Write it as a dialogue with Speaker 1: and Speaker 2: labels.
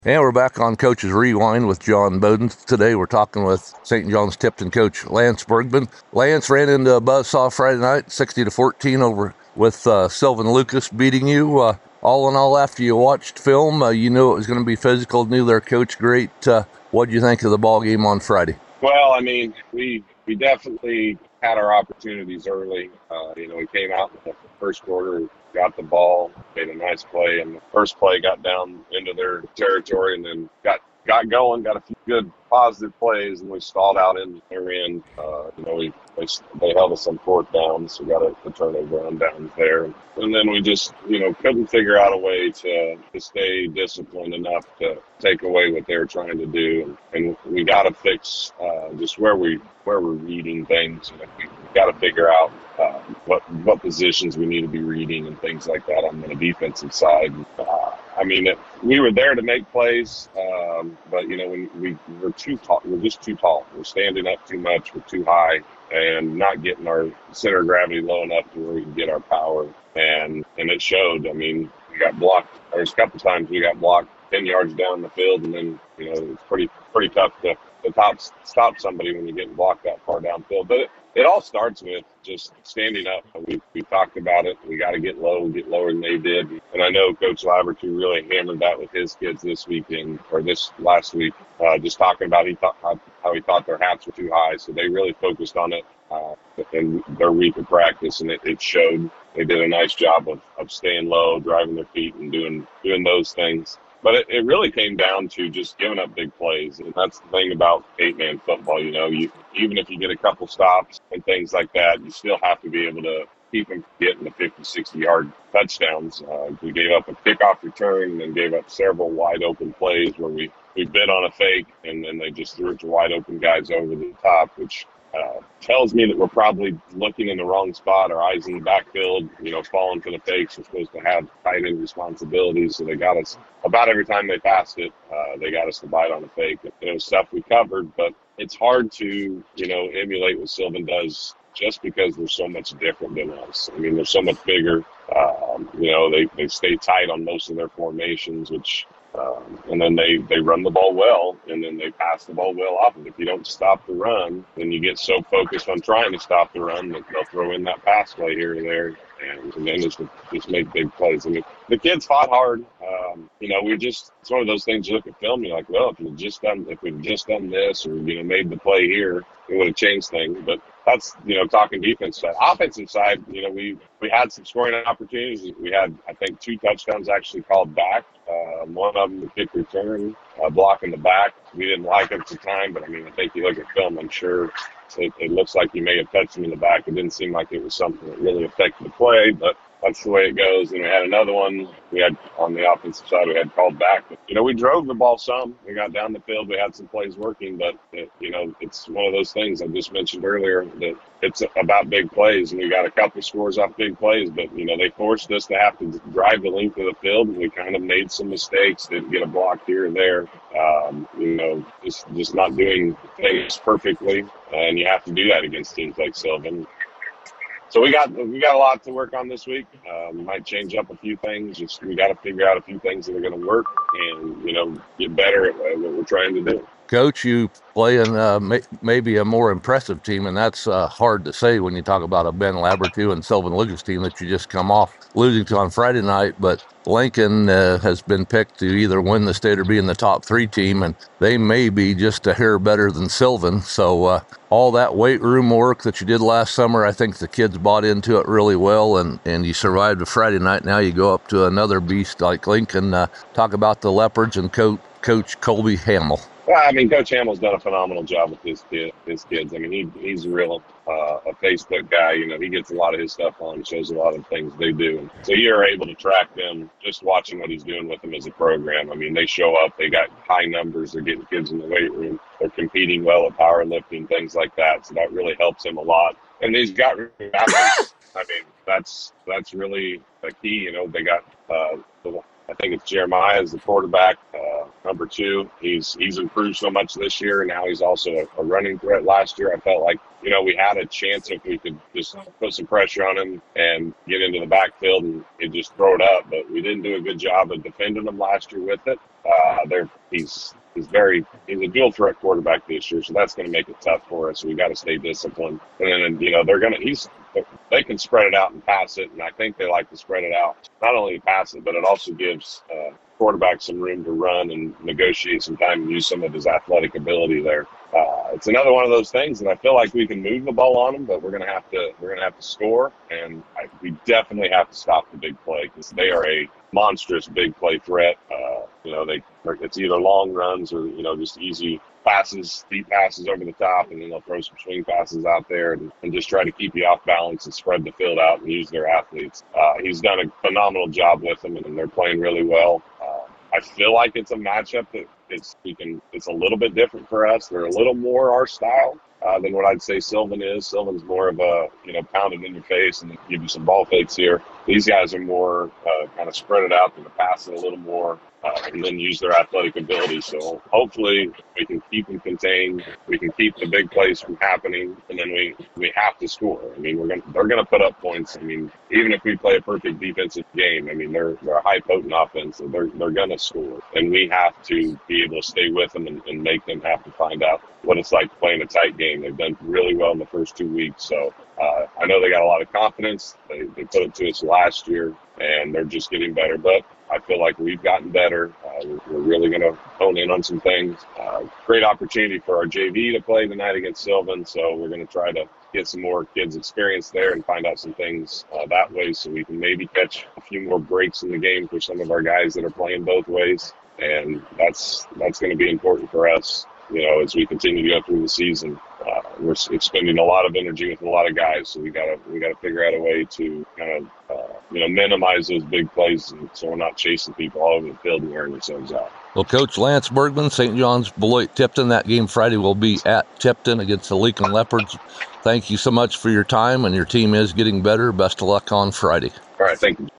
Speaker 1: And we're back on Coach's Rewind with John Bowden. Today we're talking with St. John's Tipton coach Lance Bergman. Lance ran into a buzzsaw Friday night, 60-14 over with Sylvan Lucas beating you. All in all, after you watched film, you knew it was going to be physical, knew their coach great. What did you think of the ball game on Friday?
Speaker 2: Well, I mean, we definitely had our opportunities early. We came out in the first quarter, got the ball, made a nice play, and the first play got down into their territory, and then got going, got a few good positive plays, and we stalled out in their end. They held us on fourth down, so we got a turnover on downs there, and then we just couldn't figure out a way to stay disciplined enough to take away what they were trying to do, and we got to fix just where we're reading things. We got to figure out what positions we need to be reading and things like that on the defensive side. We were there to make plays, but when we're too tall, we're just too tall. We're standing up too much. We're too high, and not getting our center of gravity low enough to where we can get our power. And it showed. I mean, we got blocked. There's a couple times we got blocked 10 yards down the field, and then it's pretty tough to stop somebody when you're getting blocked that far downfield. But it all starts with just standing up. We talked about it. We got to get low, get lower than they did. And I know Coach Laverty really hammered that with his kids this weekend or this last week, just talking about how he thought their hats were too high. So they really focused on it in their week of practice, and it showed. They did a nice job of staying low, driving their feet, and doing those things. But it really came down to just giving up big plays. And that's the thing about 8-man football. Even if you get a couple stops and things like that, you still have to be able to keep them getting the 50, 60-yard touchdowns. We gave up a kickoff return and then gave up several wide open plays where we bid on a fake, and then they just threw it to wide open guys over the top, which tells me that we're probably looking in the wrong spot. Our eyes in the backfield, falling for the fakes. We're supposed to have tight end responsibilities, so they got us about every time they passed it. They got us to bite on the fake. It was stuff we covered, but it's hard to emulate what Sylvan does just because they're so much different than us. I mean, they're so much bigger. They stay tight on most of their formations, which and then they run the ball well, and then they pass the ball well off. And if you don't stop the run, then you get so focused on trying to stop the run that they'll throw in that pass play here or there, and then just make big plays. I mean, the kids fought hard. It's one of those things you look at film, you're like, well, if we'd just done this or made the play here, it would have changed things. But that's talking defense side. Offensive side, we had some scoring opportunities. We had, I think, 2 touchdowns actually called back. One of them, the kick return, block in the back. We didn't like it at the time, but I think you look at film, I'm sure it looks like he may have touched him in the back. It didn't seem like it was something that really affected the play, but that's the way it goes. And we had another one. We had on the offensive side, we had called back. But, we drove the ball some. We got down the field. We had some plays working, but it's one of those things I just mentioned earlier that it's about big plays, and we got a couple scores off big plays. But they forced us to have to drive the length of the field, and we kind of made some mistakes. Didn't get a block here and there. Just not doing things perfectly, and you have to do that against teams like Sylvan. So we got a lot to work on this week. Might change up a few things. Just we got to figure out a few things that are going to work, and get better at what we're trying to do.
Speaker 1: Coach, you play in maybe a more impressive team, and that's hard to say when you talk about a Ben Labertu and Sylvan Lucas team that you just come off losing to on Friday night. But Lincoln has been picked to either win the state or be in the top 3 team, and they may be just a hair better than Sylvan. So all that weight room work that you did last summer, I think the kids bought into it really well, and you survived a Friday night. Now you go up to another beast like Lincoln. Talk about the Leopards and Coach Colby Hamill.
Speaker 2: Well, Coach Hamill's done a phenomenal job with his kids. He's a real a Facebook guy. He gets a lot of his stuff on, shows a lot of things they do. So you're able to track them just watching what he's doing with them as a program. They show up, they got high numbers, they're getting kids in the weight room, they're competing well at powerlifting, things like that. So that really helps him a lot. And he's got athletes. That's really a key. They got I think it's Jeremiah as the quarterback, number 2. He's improved so much this year. Now he's also a running threat. Last year, I felt like, we had a chance if we could just put some pressure on him and get into the backfield and just throw it up. But we didn't do a good job of defending him last year with it. He's a dual threat quarterback this year, so that's going to make it tough for us. So we got to stay disciplined. And then they can spread it out and pass it, and I think they like to spread it out. Not only to pass it, but it also gives quarterback some room to run and negotiate some time and use some of his athletic ability there. It's another one of those things, and I feel like we can move the ball on them, but we're gonna have to score, and we definitely have to stop the big play because they are a monstrous big play threat. It's either long runs or just easy passes, deep passes over the top, and then they'll throw some swing passes out there and just try to keep you off balance and spread the field out and use their athletes. He's done a phenomenal job with them, and they're playing really well. I feel like it's a matchup that it's a little bit different for us. They're a little more our style than what I'd say Sylvan is. Sylvan's more of a pound it in your face and give you some ball fakes here. These guys are more kind of spread it out to the pass it a little more and then use their athletic ability. So hopefully we can keep them contained. We can keep the big plays from happening, and then we have to score. I mean, they're gonna put up points. I mean, even if we play a perfect defensive game, I mean they're a high potent offense, so they're gonna score, and we have to be able to stay with them and make them have to find out what it's like playing a tight game. They've done really well in the first 2 weeks, so I know they got a lot of confidence. They put it to us last year, and they're just getting better. But I feel like we've gotten better. We're really going to hone in on some things. Great opportunity for our JV to play tonight against Sylvan, so we're going to try to get some more kids experience there and find out some things that way so we can maybe catch a few more breaks in the game for some of our guys that are playing both ways. And that's going to be important for us, as we continue to go through the season. We're expending a lot of energy with a lot of guys, so we gotta figure out a way to kind of minimize those big plays, and so we're not chasing people all over the field and wearing themselves out.
Speaker 1: Well, Coach Lance Bergman, St. John's Beloit Tipton. That game Friday will be at Tipton against the Lincoln Leopards. Thank you so much for your time, and your team is getting better. Best of luck on Friday.
Speaker 2: All right, thank you.